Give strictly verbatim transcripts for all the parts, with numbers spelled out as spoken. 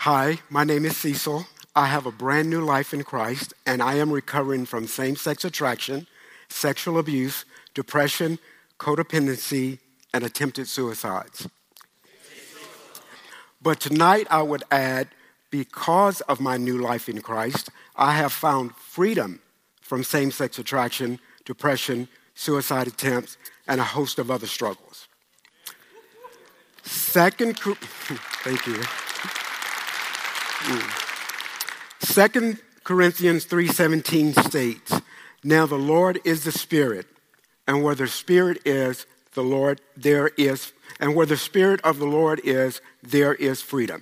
Hi, my name is Cecil. I have a brand new life in Christ, and I am recovering from same-sex attraction, sexual abuse, depression, codependency, and attempted suicides. But tonight I would add, because of my new life in Christ, I have found freedom from same-sex attraction, depression, suicide attempts, and a host of other struggles. Second, thank you. Second Corinthians three seventeen states, "Now the Lord is the Spirit, and where the Spirit is, the Lord there is, and where the Spirit of the Lord is, there is freedom."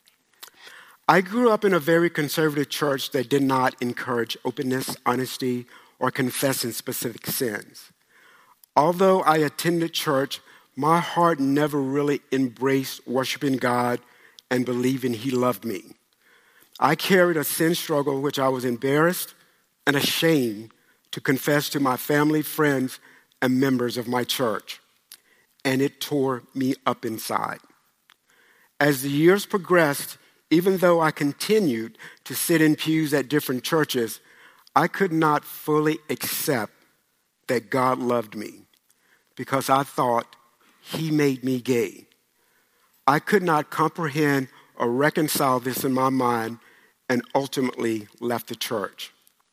I grew up in a very conservative church that did not encourage openness, honesty, or confessing specific sins. Although I attended church, my heart never really embraced worshiping God and believing He loved me. I carried a sin struggle which I was embarrassed and ashamed to confess to my family, friends, and members of my church, and it tore me up inside. As the years progressed, even though I continued to sit in pews at different churches, I could not fully accept that God loved me because I thought He made me gay. I could not comprehend or reconcile this in my mind and ultimately left the church.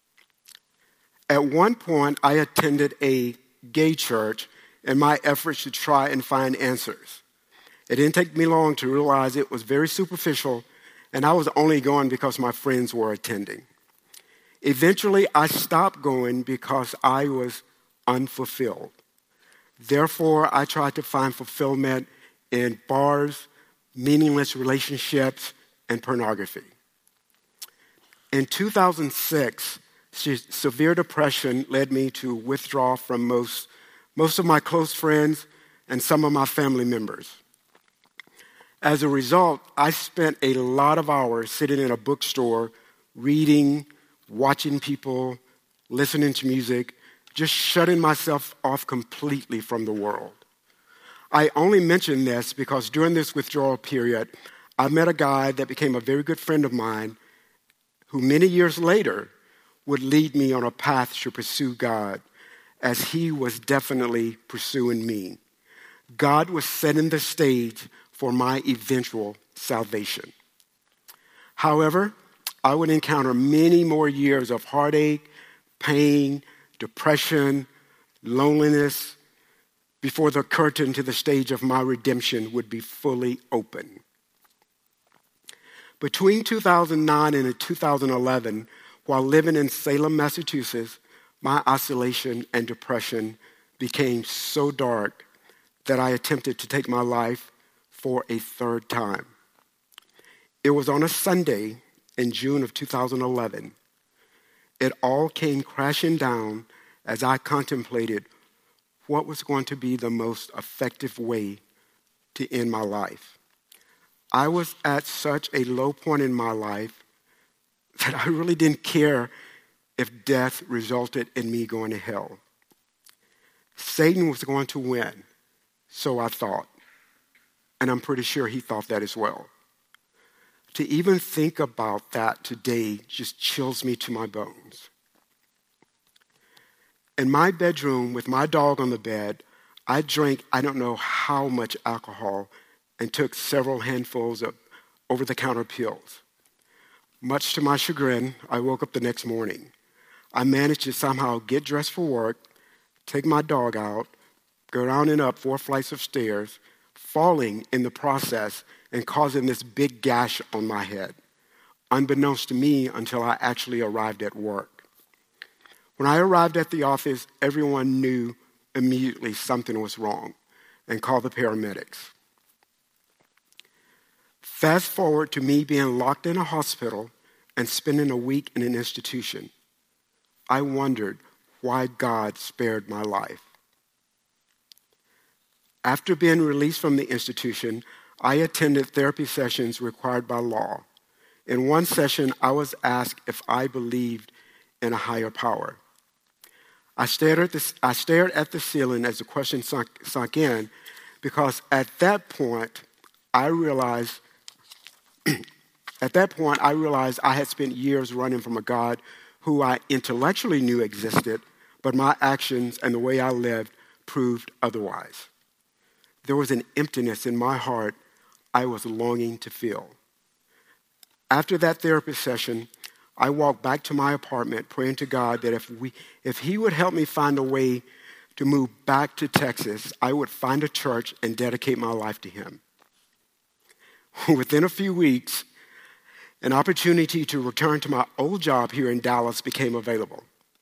At one point, I attended a gay church in my efforts to try and find answers. It didn't take me long to realize it was very superficial, and I was only going because my friends were attending. Eventually, I stopped going because I was unfulfilled. Therefore, I tried to find fulfillment in bars, meaningless relationships, and pornography. In two thousand six, severe depression led me to withdraw from most, most of my close friends and some of my family members. As a result, I spent a lot of hours sitting in a bookstore, reading, watching people, listening to music, just shutting myself off completely from the world. I only mention this because during this withdrawal period, I met a guy that became a very good friend of mine who many years later would lead me on a path to pursue God, as he was definitely pursuing me. God was setting the stage for my eventual salvation. However, I would encounter many more years of heartache, pain, depression, loneliness, before the curtain to the stage of my redemption would be fully open. Between two thousand nine and two thousand eleven, while living in Salem, Massachusetts, my isolation and depression became so dark that I attempted to take my life for a third time. It was on a Sunday in June of two thousand eleven. It all came crashing down as I contemplated what was going to be the most effective way to end my life. I was at such a low point in my life that I really didn't care if death resulted in me going to hell. Satan was going to win, so I thought, and I'm pretty sure he thought that as well. To even think about that today just chills me to my bones. In my bedroom with my dog on the bed, I drank I don't know how much alcohol and took several handfuls of over-the-counter pills. Much to my chagrin, I woke up the next morning. I managed to somehow get dressed for work, take my dog out, go down and up four flights of stairs, falling in the process and causing this big gash on my head, unbeknownst to me until I actually arrived at work. When I arrived at the office, everyone knew immediately something was wrong and called the paramedics. Fast forward to me being locked in a hospital and spending a week in an institution. I wondered why God spared my life. After being released from the institution, I attended therapy sessions required by law. In one session, I was asked if I believed in a higher power. I stared at the, I stared at the ceiling as the question sunk, sunk in, because at that point, I realized At that point, I realized I had spent years running from a God who I intellectually knew existed, but my actions and the way I lived proved otherwise. There was an emptiness in my heart I was longing to fill. After that therapy session, I walked back to my apartment praying to God that if we, if he would help me find a way to move back to Texas, I would find a church and dedicate my life to him. Within a few weeks, an opportunity to return to my old job here in Dallas became available.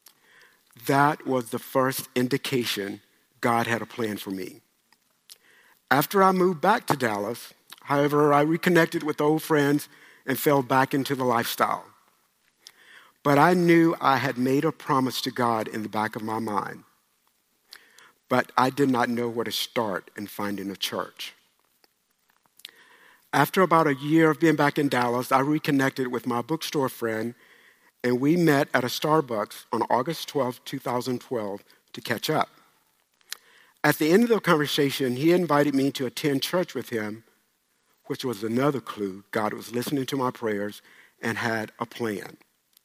That was the first indication God had a plan for me. After I moved back to Dallas, however, I reconnected with old friends and fell back into the lifestyle. But I knew I had made a promise to God in the back of my mind. But I did not know where to start in finding a church. After about a year of being back in Dallas, I reconnected with my bookstore friend, and we met at a Starbucks on August twelfth, twenty twelve to catch up. At the end of the conversation, he invited me to attend church with him, which was another clue God was listening to my prayers and had a plan.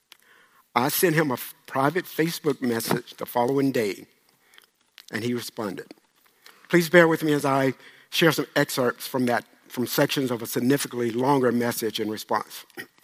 I sent him a private Facebook message the following day, and he responded. Please bear with me as I share some excerpts from that, from sections of a significantly longer message in response.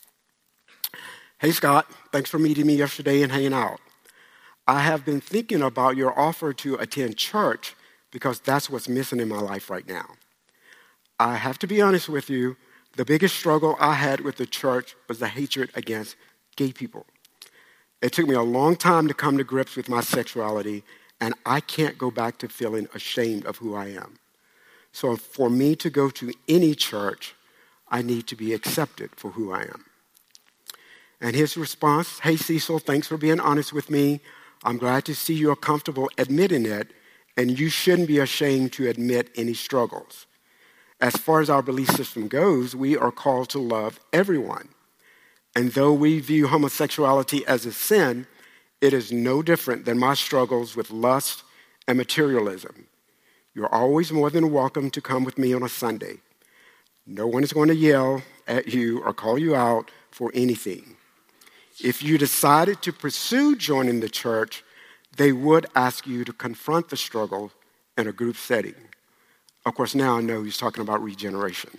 Hey, Scott, thanks for meeting me yesterday and hanging out. I have been thinking about your offer to attend church because that's what's missing in my life right now. I have to be honest with you, the biggest struggle I had with the church was the hatred against gay people. It took me a long time to come to grips with my sexuality, and I can't go back to feeling ashamed of who I am. So for me to go to any church, I need to be accepted for who I am. And his response, hey, Cecil, thanks for being honest with me. I'm glad to see you're comfortable admitting it, and you shouldn't be ashamed to admit any struggles. As far as our belief system goes, we are called to love everyone. And though we view homosexuality as a sin, it is no different than my struggles with lust and materialism. You're always more than welcome to come with me on a Sunday. No one is going to yell at you or call you out for anything. If you decided to pursue joining the church, they would ask you to confront the struggle in a group setting. Of course, now I know he's talking about regeneration.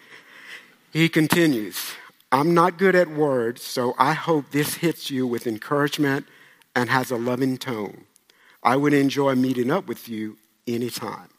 He continues, I'm not good at words, so I hope this hits you with encouragement and has a loving tone. I would enjoy meeting up with you anytime.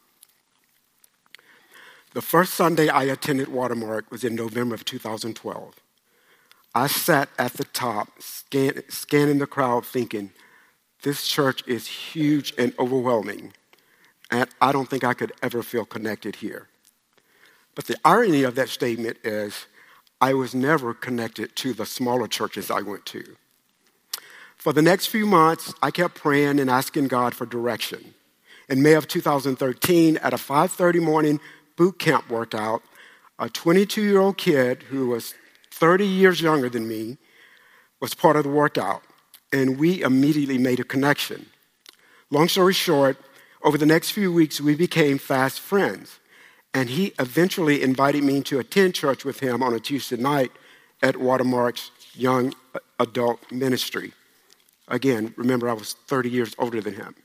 The first Sunday I attended Watermark was in November of two thousand twelve. I sat at the top, scan, scanning the crowd, thinking, this church is huge and overwhelming, and I don't think I could ever feel connected here. But the irony of that statement is I was never connected to the smaller churches I went to. For the next few months, I kept praying and asking God for direction. In May of two thousand thirteen, at a five thirty morning boot camp workout, a twenty-two-year-old kid who was thirty years younger than me was part of the workout, and we immediately made a connection. Long story short, over the next few weeks, we became fast friends, and he eventually invited me to attend church with him on a Tuesday night at Watermark's Young Adult Ministry. Again, remember, I was thirty years older than him.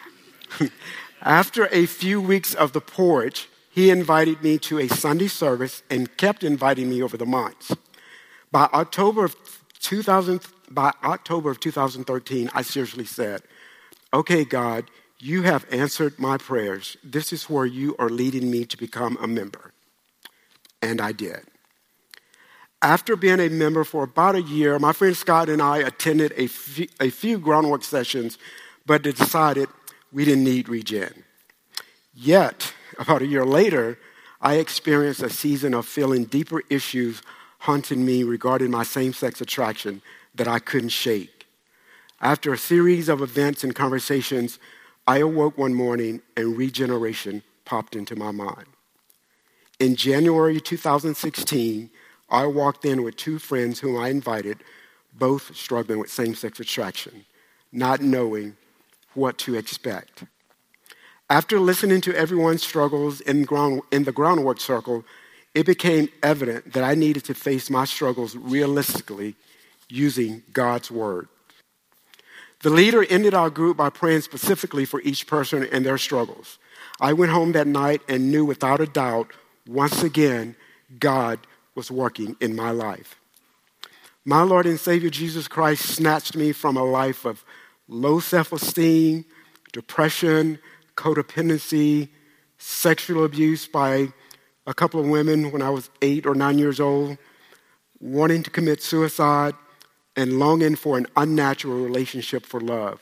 After a few weeks of the porch, he invited me to a Sunday service and kept inviting me over the months. By October of two thousand, by October of two thousand thirteen, I seriously said, okay, God, you have answered my prayers. This is where you are leading me to become a member. And I did. After being a member for about a year, my friend Scott and I attended a few, a few groundwork sessions, but decided we didn't need regen. Yet, about a year later, I experienced a season of feeling deeper issues haunting me regarding my same-sex attraction that I couldn't shake. After a series of events and conversations, I awoke one morning and regeneration popped into my mind. In January two thousand sixteen, I walked in with two friends whom I invited, both struggling with same-sex attraction, not knowing what to expect. After listening to everyone's struggles in, ground, in the groundwork circle, it became evident that I needed to face my struggles realistically using God's word. The leader ended our group by praying specifically for each person and their struggles. I went home that night and knew without a doubt, once again, God was working in my life. My Lord and Savior Jesus Christ snatched me from a life of low self-esteem, depression, codependency, sexual abuse by a couple of women when I was eight or nine years old, wanting to commit suicide, and longing for an unnatural relationship for love.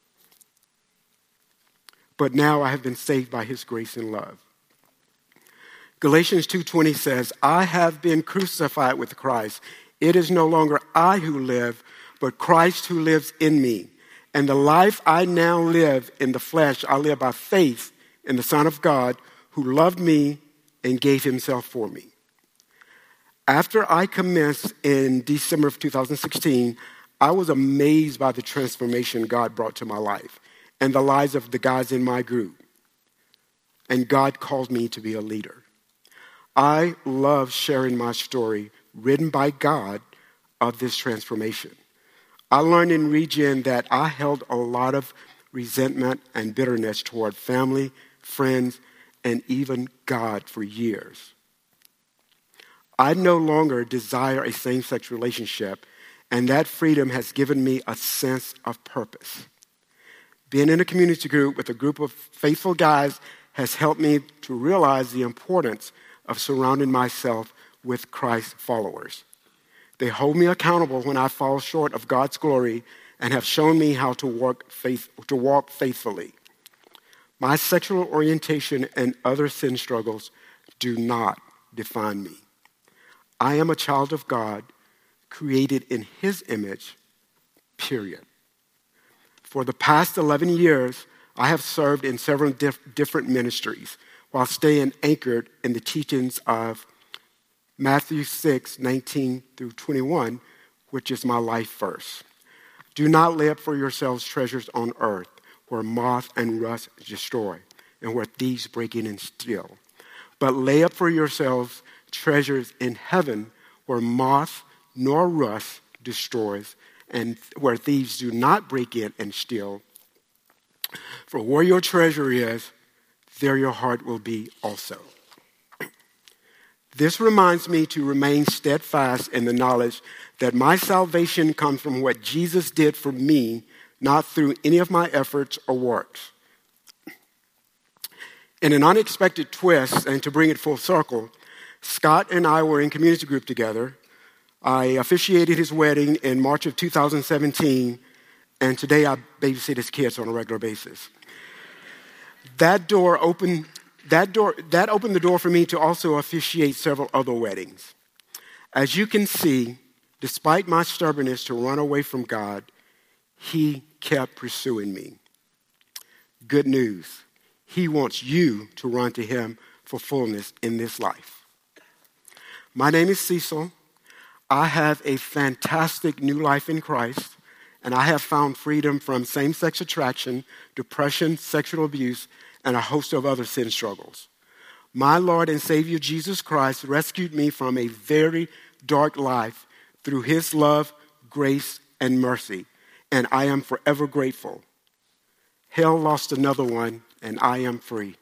But now I have been saved by his grace and love. Galatians two twenty says, I have been crucified with Christ. It is no longer I who live, but Christ who lives in me. And the life I now live in the flesh, I live by faith in the Son of God who loved me and gave himself for me. After I commenced in December of two thousand sixteen, I was amazed by the transformation God brought to my life and the lives of the guys in my group. And God called me to be a leader. I love sharing my story, written by God, of this transformation. I learned in Regen that I held a lot of resentment and bitterness toward family, friends, and even God for years. I no longer desire a same-sex relationship, and that freedom has given me a sense of purpose. Being in a community group with a group of faithful guys has helped me to realize the importance of surrounding myself with Christ followers. They hold me accountable when I fall short of God's glory and have shown me how to work faith, to walk faithfully. My sexual orientation and other sin struggles do not define me. I am a child of God, created in his image, period. For the past eleven years, I have served in several dif- different ministries while staying anchored in the teachings of Matthew six, nineteen through twenty-one, which is my life verse. Do not lay up for yourselves treasures on earth, where moth and rust destroy, and where thieves break in and steal. But lay up for yourselves treasures in heaven, where moth nor rust destroys, and where thieves do not break in and steal. For where your treasure is, there your heart will be also. This reminds me to remain steadfast in the knowledge that my salvation comes from what Jesus did for me, not through any of my efforts or works. In an unexpected twist, and to bring it full circle, Scott and I were in community group together. I officiated his wedding in March of two thousand seventeen, and today I babysit his kids on a regular basis. That door opened, that door, that opened the door for me to also officiate several other weddings. As you can see, despite my stubbornness to run away from God, he kept pursuing me. Good news. He wants you to run to him for fullness in this life. My name is Cecil. I have a fantastic new life in Christ, and I have found freedom from same-sex attraction, depression, sexual abuse, and a host of other sin struggles. My Lord and Savior Jesus Christ rescued me from a very dark life through his love, grace, and mercy, and I am forever grateful. Hell lost another one, and I am free.